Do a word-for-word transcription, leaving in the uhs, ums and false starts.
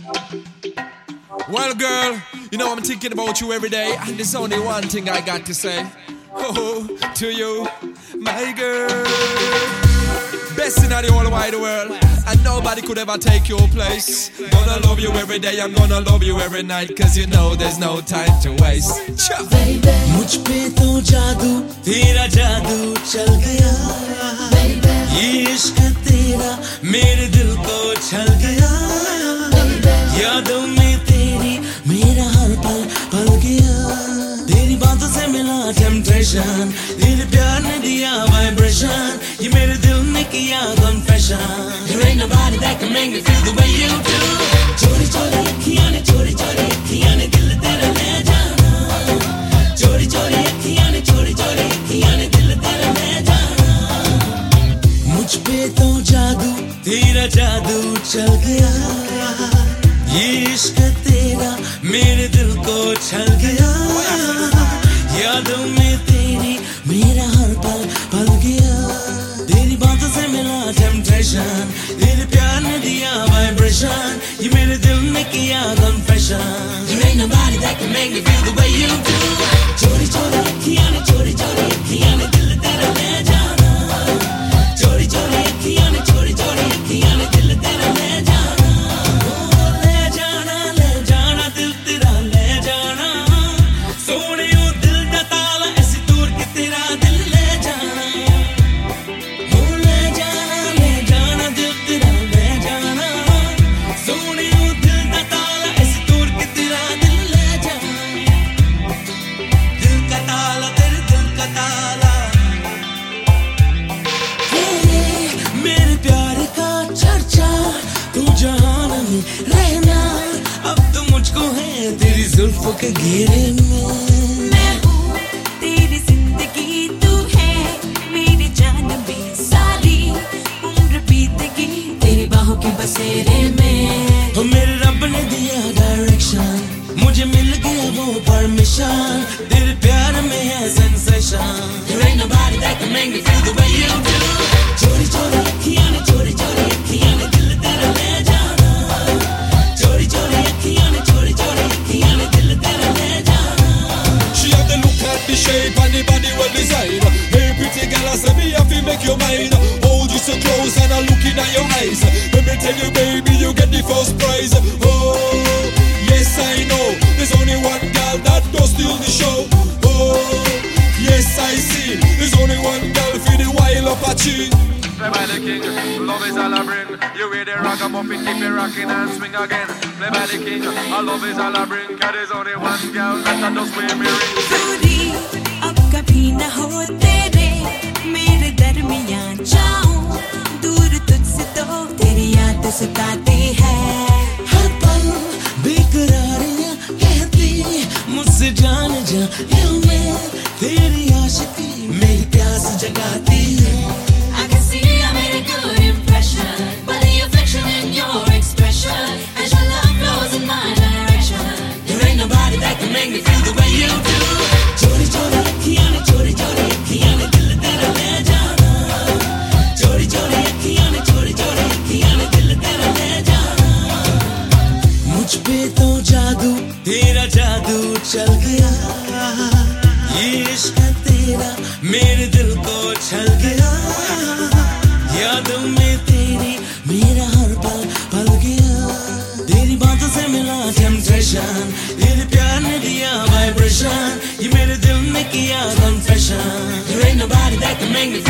Well, girl, you know I'm thinking about you every day, and there's only one thing I got to say. Oh, to you, my girl. Best in the whole wide world, and nobody could ever take your place. Gonna love you every day, I'm gonna love you every night, cause you know there's no time to waste. मुझ पे तो जादू तेरा जादू चल गया, ये इश्क तेरा मेरे दिल को छल गया, यादों में तेरी मेरा हर पल पल गया, तेरी बातों से मिला टेम्पटेशन, तेरे प्यार ने दिया वाइब्रेशन, ये मेरे दिल ने किया confession. There ain't nobody that can make me feel the way you do. चोरी चोरी अखियां ने चोरी चोरी अखियां ने दिल तेरा ले जाना, चोरी चोरी अखियां ने चोरी चोरी अखियां ने दिल तेरा ले जाना. मुझ पे तो जादू तेरा जादू चल गया, ये इश्क तेरा मेरे दिल को छल गया, यादों में तेरी मेरा हर पल पल गया, तेरी बातों से मिला टेम्पटेशन, तेरे प्यार ने दिया वाइब्रेशन, ये मेरे दिल ने किया confession. There ain't nobody that can make me feel the way you do. चोरी चोरी अखियां ने चोरी चोरी अखियां ने दिल तेरा ले जाना, चोरी चोरी अखियां ने चोरी चोरी अखियां ने दिल तेरा ले जाना, ले जाना ले जाना दिल तेरा ले जाना, सोने ओ दिल दा ताला ऐसी दूर के तेरा दिल ले जाना, ले जाना ले जाना दिल तेरा ले जाना, सोने ओ दिल दा ताला ऐसी दूर के तेरा दिल ले जाना, दिल का ताला तेरे दिल का ताला, मेरे प्यार का चर्चा तू जहान में रहना, अब तो मुझको है तेरी जुल्फों के घेरे में. मैं हूँ तेरी जिंदगी, तू है मेरी जान भी, सारी उम्र बीतेगी तेरी बाहों के बसेरे में. हो मेरे रब ने दिया डायरेक्शन, मुझे मिल गया वो परमिशन, तेरे प्यार में है sensation. There ain't nobody that can make me feel the way you do. चोरी चोरी अखियां ने चोरी चोरी अखियां ने दिल तेरा ले जाना, चोरी चोरी अखियां ने चोरी चोरी अखियां ने दिल तेरा ले जाना. She have the look at the shape and the body well designed. Hey pretty girl, I say me have to make your mind. Hold you so close and I looking at your eyes. Let me tell you baby, you get the first prize. Oh, yes I know, there's only one girl that does steal the show. Oh, yes I see, there's only one girl for the wild Apache. Play by the king, love is all I bring. You hear the ragamuffin, keep it rocking and swing again. Play by the king, our love is all I bring. Cause there's only one girl that does wear me ring. दूरी अब कभी न हो तेरे मेरे दरमियां, जाऊं दूर तुझसे तो तेरी याद सताती है. हर पल बेकरारियां कहती मुझसे जान जा, दिल में तेरी आशिकी मेरी प्यास जगाती है. I can see I made a good impression by the affection in your expression, as your love flows in my direction. There ain't nobody that can make me feel the way you do. चोरी चोरी अखियां ने चोरी चोरी अखियां ने दिल तेरा ले जाना, चोरी चोरी अखियां ने चोरी चोरी अखियां ने दिल तेरा ले जाना. मुझ पे तो जादू तेरा जादू चल गया, ये इश्क तेरा मेरे दिल को छल गया, यादों में तेरी मेरा हर पल पल गया, तेरी बातों से मिला टेम्पटेशन, तेरे प्यार ने दिया वाइब्रेशन, ये मेरे दिल ने किया confession. There ain't nobody that can make me